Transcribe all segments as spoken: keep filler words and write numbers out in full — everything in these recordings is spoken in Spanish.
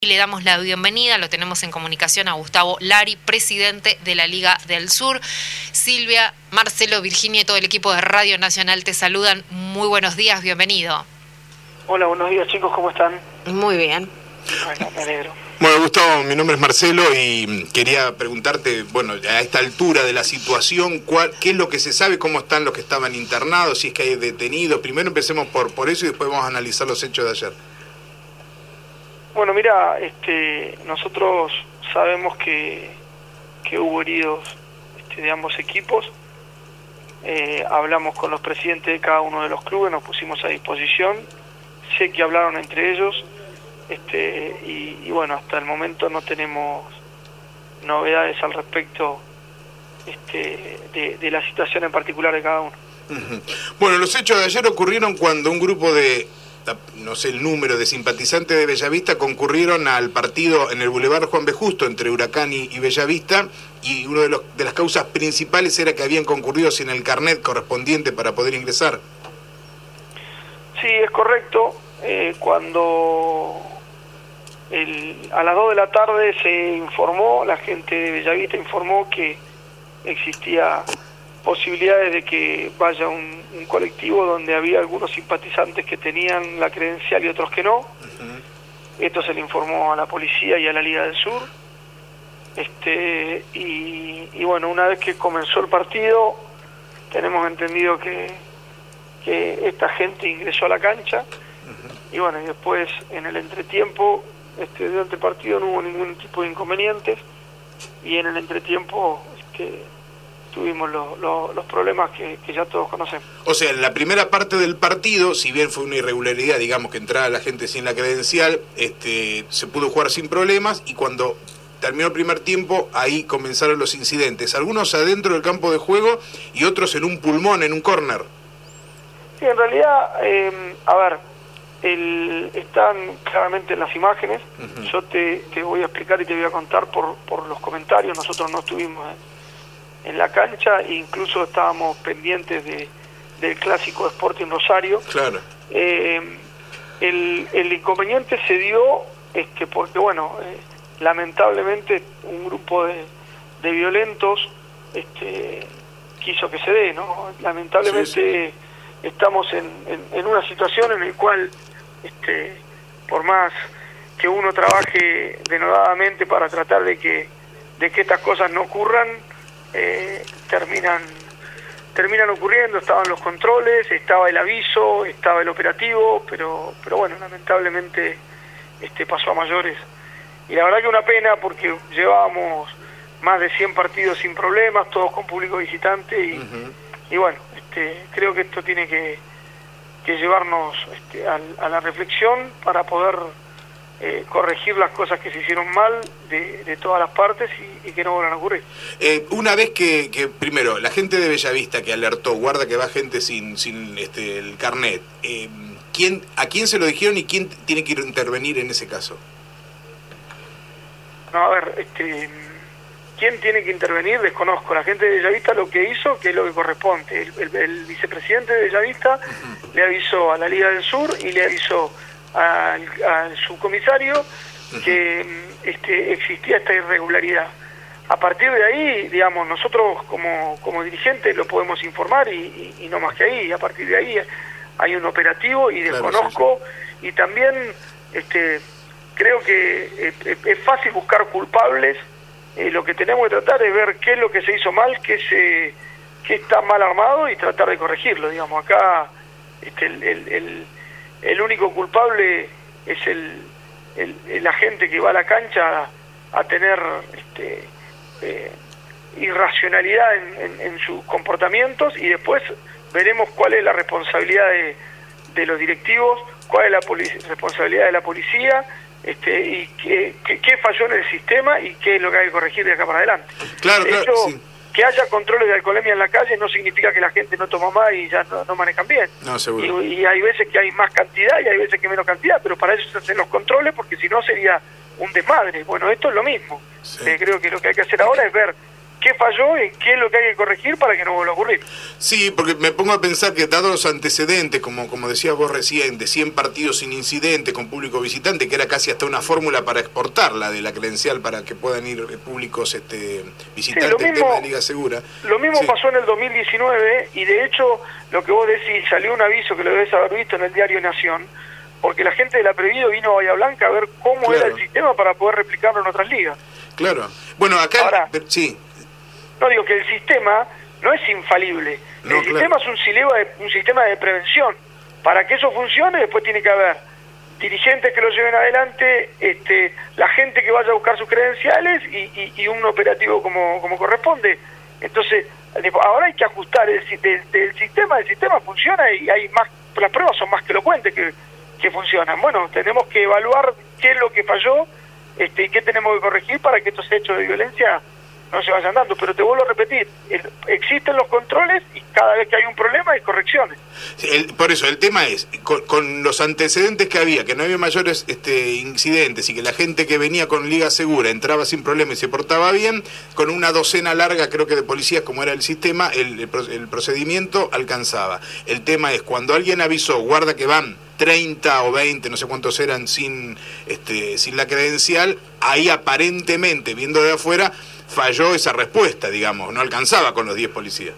Y le damos la bienvenida, lo tenemos en comunicación a Gustavo Lari, presidente de la Liga del Sur. Silvia, Marcelo, Virginia y todo el equipo de Radio Nacional te saludan. Muy buenos días, bienvenido. Hola, buenos días chicos, ¿cómo están? Muy bien. Bueno, me alegro. Bueno, Gustavo, mi nombre es Marcelo y quería preguntarte, bueno, a esta altura de la situación, ¿cuál, qué es lo que se sabe, cómo están los que estaban internados, si es que hay detenidos? Primero empecemos por, por eso y después vamos a analizar los hechos de ayer. Bueno, mira, este, nosotros sabemos que, que hubo heridos este, de ambos equipos. Eh, hablamos con los presidentes de cada uno de los clubes, nos pusimos a disposición. Sé que hablaron entre ellos este, y, y bueno, hasta el momento no tenemos novedades al respecto este, de, de la situación en particular de cada uno. Uh-huh. Bueno, los hechos de ayer ocurrieron cuando un grupo de, no sé el número, de simpatizantes de Bellavista concurrieron al partido en el Boulevard Juan B. Justo entre Huracán y, y Bellavista, y una de, los, de las causas principales era que habían concurrido sin el carnet correspondiente para poder ingresar. Sí, es correcto. Eh, cuando el, a las dos de la tarde se informó, la gente de Bellavista informó que existía posibilidades de que vaya un, un colectivo donde había algunos simpatizantes que tenían la credencial y otros que no. Uh-huh. Esto se le informó a la policía y a la Liga del Sur. Este, y, y bueno, una vez que comenzó el partido, tenemos entendido que, que esta gente ingresó a la cancha. Uh-huh. Y bueno, y después en el entretiempo, este, durante el partido no hubo ningún tipo de inconvenientes, y en el entretiempo este, tuvimos lo, lo, los problemas que, que ya todos conocemos. O sea, en la primera parte del partido, si bien fue una irregularidad, digamos que entraba la gente sin la credencial, este, se pudo jugar sin problemas, y cuando terminó el primer tiempo, ahí comenzaron los incidentes, algunos adentro del campo de juego y otros en un pulmón, en un córner. Sí, en realidad, eh, a ver, el, están claramente en las imágenes. Uh-huh. Yo te, te voy a explicar y te voy a contar por, por los comentarios. Nosotros no estuvimos en, en la cancha, e incluso estábamos pendientes de, del clásico Sporting Rosario. Claro. Eh, el, el inconveniente se dio este, porque, bueno, eh, lamentablemente un grupo de, de violentos este, quiso que se dé, ¿no? Lamentablemente sí, sí. Estamos en, en, en una situación en la cual, este, por más que uno trabaje denodadamente para tratar de que de que estas cosas no ocurran, eh, terminan terminan ocurriendo. Estaban los controles, estaba el aviso, estaba el operativo, pero pero bueno, lamentablemente este, pasó a mayores. Y la verdad que una pena, porque llevábamos más de cien partidos sin problemas, todos con público visitante, y, uh-huh. y bueno, este, creo que esto tiene que, que llevarnos este, a, a la reflexión para poder eh, corregir las cosas que se hicieron mal de, de todas las partes y, y que no vuelvan a ocurrir. Eh, una vez que, que, primero, la gente de Bellavista que alertó, guarda que va gente sin, sin este, el carnet, eh, ¿quién, ¿a quién se lo dijeron y quién tiene que intervenir en ese caso? No, a ver, este, ¿quién tiene que intervenir? Desconozco. La gente de Bellavista lo que hizo, que es lo que corresponde. El, el, el vicepresidente de Bellavista uh-huh. le avisó a la Liga del Sur y le avisó al, al subcomisario uh-huh. que este, existía esta irregularidad. A partir de ahí, digamos, nosotros como, como dirigentes lo podemos informar y, y, y no más que ahí. A partir de ahí hay un operativo y desconozco. Claro, sí, sí. Y también este creo que eh, es fácil buscar culpables. Eh, lo que tenemos que tratar es ver qué es lo que se hizo mal, qué se qué está mal armado y tratar de corregirlo. Digamos, acá este, el, el, el, el único culpable es el, el, el agente que va a la cancha a, a tener este, eh, irracionalidad en, en, en sus comportamientos, y después veremos cuál es la responsabilidad de, de los directivos, cuál es la polic- responsabilidad de la policía, Este, y qué, qué, qué falló en el sistema y qué es lo que hay que corregir de acá para adelante. Claro, de claro, hecho, sí. Que haya controles de alcoholemia en la calle no significa que la gente no toma más y ya no, no manejan bien. No, seguro. Y, y hay veces que hay más cantidad y hay veces que menos cantidad, pero para eso se hacen los controles, porque si no sería un desmadre. Bueno, esto es lo mismo. Sí. Eh, creo que lo que hay que hacer ahora es ver qué falló y qué es lo que hay que corregir para que no vuelva a ocurrir. Sí, porque me pongo a pensar que dados los antecedentes, como, como decías vos recién, de cien partidos sin incidente con público visitante, que era casi hasta una fórmula para exportarla de la credencial para que puedan ir públicos este, visitantes, sí, el tema de Liga Segura. Lo mismo sí. pasó en el dos mil diecinueve y de hecho lo que vos decís, salió un aviso que lo debes haber visto en el diario Nación, porque la gente de la Prevido vino a Bahía Blanca a ver cómo claro. era el sistema para poder replicarlo en otras ligas. Claro. Bueno, acá... Ahora, sí. No digo que el sistema no es infalible. No, el claro. sistema es un sistema, de, un sistema de prevención. Para que eso funcione, después tiene que haber dirigentes que lo lleven adelante, este, la gente que vaya a buscar sus credenciales y, y, y un operativo como, como corresponde. Entonces, ahora hay que ajustar el, el, el sistema. El sistema funciona y hay más, las pruebas son más que elocuentes que, que funcionan. Bueno, tenemos que evaluar qué es lo que falló este, y qué tenemos que corregir para que estos hechos de violencia no se vayan dando, pero te vuelvo a repetir, el, existen los controles y cada vez que hay un problema hay correcciones. El, por eso, el tema es, con, con los antecedentes que había, que no había mayores este, incidentes y que la gente que venía con Liga Segura entraba sin problema y se portaba bien, con una docena larga, creo que de policías, como era el sistema, el, el, el procedimiento alcanzaba. El tema es, cuando alguien avisó, guarda que van treinta o veinte, no sé cuántos eran, sin, este, sin la credencial, ahí aparentemente, viendo de afuera, falló esa respuesta, digamos, no alcanzaba con los diez policías.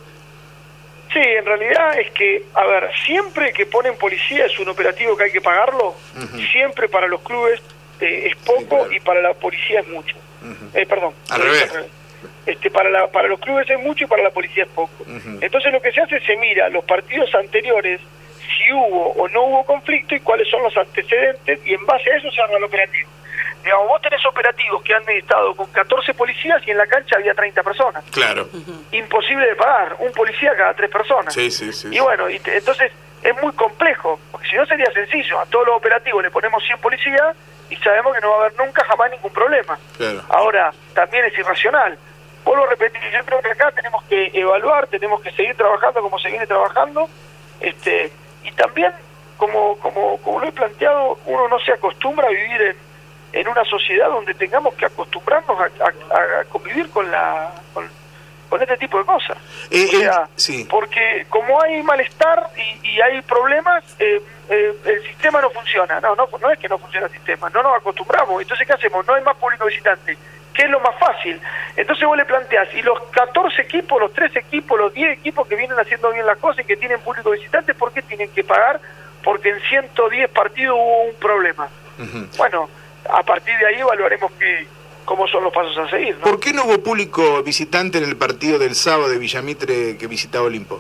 Sí, en realidad es que, a ver, siempre que ponen policía es un operativo que hay que pagarlo, uh-huh. siempre para los clubes eh, es poco sí, claro. y para la policía es mucho. Uh-huh. Eh, perdón. Al revés. Al revés. Este, para, la, para los clubes es mucho y para la policía es poco. Uh-huh. Entonces lo que se hace es se mira los partidos anteriores, si hubo o no hubo conflicto y cuáles son los antecedentes, y en base a eso se arma el operativo. Digamos, vos tenés operativos que han estado con catorce policías y en la cancha había treinta personas. Claro. Uh-huh. Imposible de pagar, un policía cada tres personas. Sí, sí, sí. Y bueno, y te, entonces es muy complejo, porque si no sería sencillo, a todos los operativos le ponemos cien policías y sabemos que no va a haber nunca jamás ningún problema. Claro. Ahora, también es irracional. Vuelvo a repetir, yo creo que acá tenemos que evaluar, tenemos que seguir trabajando como se viene trabajando, este y también, como, como, como lo he planteado, uno no se acostumbra a vivir en en una sociedad donde tengamos que acostumbrarnos a, a, a convivir con la con, con este tipo de cosas. Eh, o sea, eh, sí. porque como hay malestar y, y hay problemas, eh, eh, el sistema no funciona. No, no no es que no funciona el sistema, no nos acostumbramos. Entonces, ¿qué hacemos? No hay más público visitante, que es lo más fácil. Entonces vos le planteás, y los catorce equipos, los trece equipos, los diez equipos que vienen haciendo bien las cosas y que tienen público visitante, ¿por qué tienen que pagar? Porque en ciento diez partidos hubo un problema. Uh-huh. Bueno, a partir de ahí evaluaremos que, cómo son los pasos a seguir, ¿no? ¿Por qué no hubo público visitante en el partido del sábado de Villamitre que visitaba Olimpo?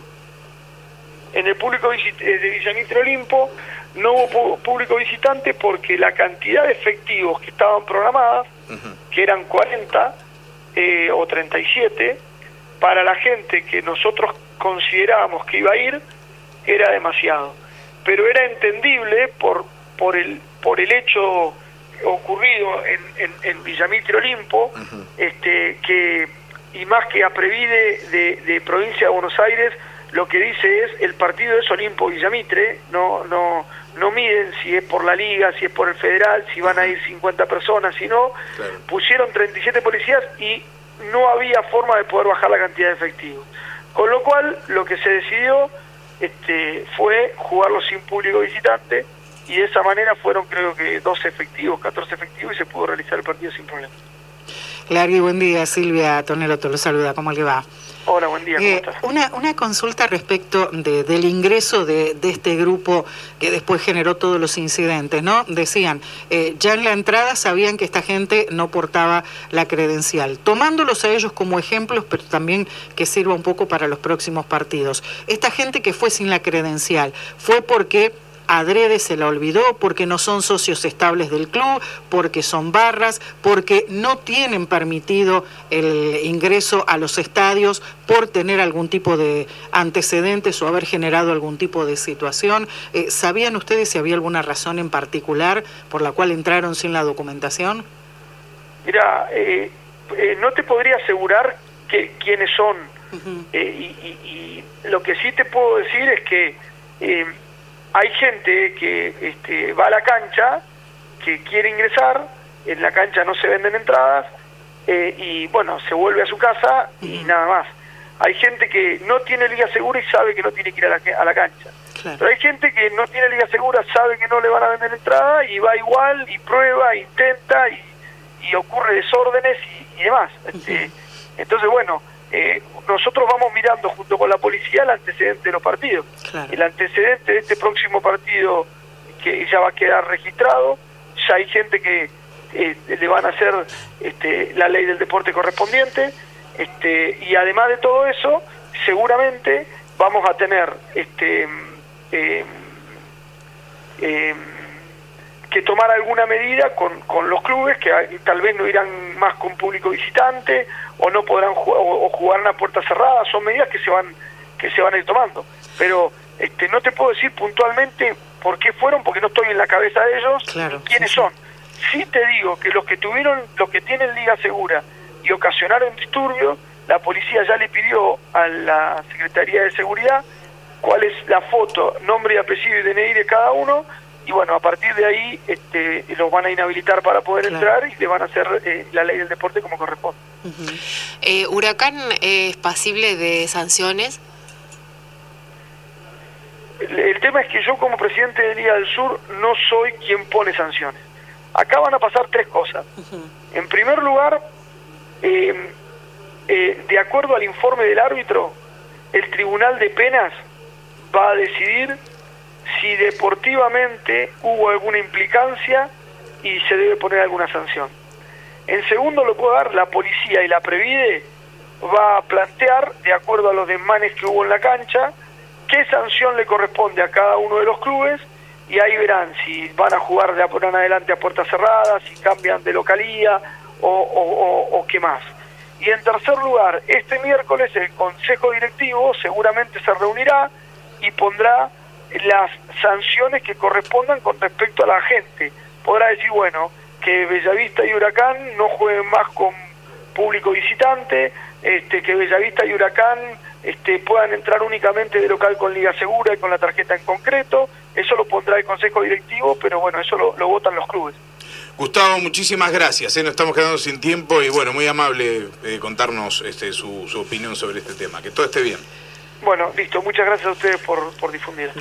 En el público de Villamitre Olimpo no hubo público visitante porque la cantidad de efectivos que estaban programadas, uh-huh. que eran cuarenta eh, o treinta y siete, para la gente que nosotros considerábamos que iba a ir, era demasiado. Pero era entendible por, por, el, por el hecho ocurrido en, en, en Villamitre Olimpo, uh-huh. este, que y más que a Previde de, de provincia de Buenos Aires, lo que dice es el partido es Olimpo Villamitre, no no no miden si es por la liga, si es por el federal, si van uh-huh. a ir cincuenta personas, si no, claro. pusieron treinta y siete policías y no había forma de poder bajar la cantidad de efectivos, con lo cual lo que se decidió este, fue jugarlo sin público visitante. Y de esa manera fueron, creo que, doce efectivos, catorce efectivos, y se pudo realizar el partido sin problema. Larry, buen día. Silvia Tonelo te lo saluda. ¿Cómo le va? Hola, buen día. ¿Cómo eh, estás? Una, una consulta respecto de, del ingreso de, de este grupo que después generó todos los incidentes, ¿no? Decían, eh, ya en la entrada sabían que esta gente no portaba la credencial. Tomándolos a ellos como ejemplos, pero también que sirva un poco para los próximos partidos. Esta gente que fue sin la credencial, ¿fue porque adrede se la olvidó, porque no son socios estables del club, porque son barras, porque no tienen permitido el ingreso a los estadios por tener algún tipo de antecedentes o haber generado algún tipo de situación? Eh, ¿Sabían ustedes si había alguna razón en particular por la cual entraron sin la documentación? Mira, eh, eh, no te podría asegurar que quiénes son, uh-huh. eh, y, y, y lo que sí te puedo decir es que eh, hay gente que este, va a la cancha, que quiere ingresar, en la cancha no se venden entradas, eh, y bueno, se vuelve a su casa y uh-huh. nada más. Hay gente que no tiene liga segura y sabe que no tiene que ir a la, a la cancha. Claro. Pero hay gente que no tiene liga segura, sabe que no le van a vender entrada y va igual y prueba, intenta y, y ocurre desórdenes y, y demás. Uh-huh. Este, entonces, bueno, eh, nosotros vamos mirando junto con la policía el antecedente de los partidos. Claro. El antecedente de este próximo partido que ya va a quedar registrado, ya hay gente que eh, le van a hacer este, la ley del deporte correspondiente. Este, y además de todo eso, seguramente vamos a tener este, eh, eh, que tomar alguna medida con, con los clubes que tal vez no irán más con público visitante o no podrán jugar, o, o jugar en una puerta cerrada. Son medidas que se van que se van a ir tomando, pero este, no te puedo decir puntualmente por qué fueron, porque no estoy en la cabeza de ellos, claro, quiénes sí, son. Sí te digo que los que tuvieron, los que tienen liga segura y ocasionaron disturbios, la policía ya le pidió a la Secretaría de Seguridad cuál es la foto, nombre y apellido y D N I de cada uno, y bueno, a partir de ahí este, los van a inhabilitar para poder claro. entrar y le van a hacer eh, la ley del deporte como corresponde. Uh-huh. eh, ¿Huracán es pasible de sanciones? El, el tema es que yo como presidente de Liga del Sur no soy quien pone sanciones. Acá van a pasar tres cosas. Uh-huh. En primer lugar, Eh, eh, de acuerdo al informe del árbitro, el Tribunal de Penas va a decidir si deportivamente hubo alguna implicancia y se debe poner alguna sanción. En segundo lugar, la policía y la Previde va a plantear, de acuerdo a los desmanes que hubo en la cancha, qué sanción le corresponde a cada uno de los clubes, y ahí verán si van a jugar de ahora en adelante a puertas cerradas, si cambian de localía, O, o, o, o qué más. Y en tercer lugar, este miércoles el Consejo Directivo seguramente se reunirá y pondrá las sanciones que correspondan con respecto a la gente. Podrá decir, bueno, que Bellavista y Huracán no jueguen más con público visitante, este, que Bellavista y Huracán este, puedan entrar únicamente de local con liga segura y con la tarjeta en concreto. Eso lo pondrá el Consejo Directivo, pero bueno, eso lo, lo votan los clubes. Gustavo, muchísimas gracias, ¿eh? Nos estamos quedando sin tiempo y bueno, muy amable eh, contarnos este, su, su opinión sobre este tema. Que todo esté bien. Bueno, listo, muchas gracias a ustedes por, por difundir.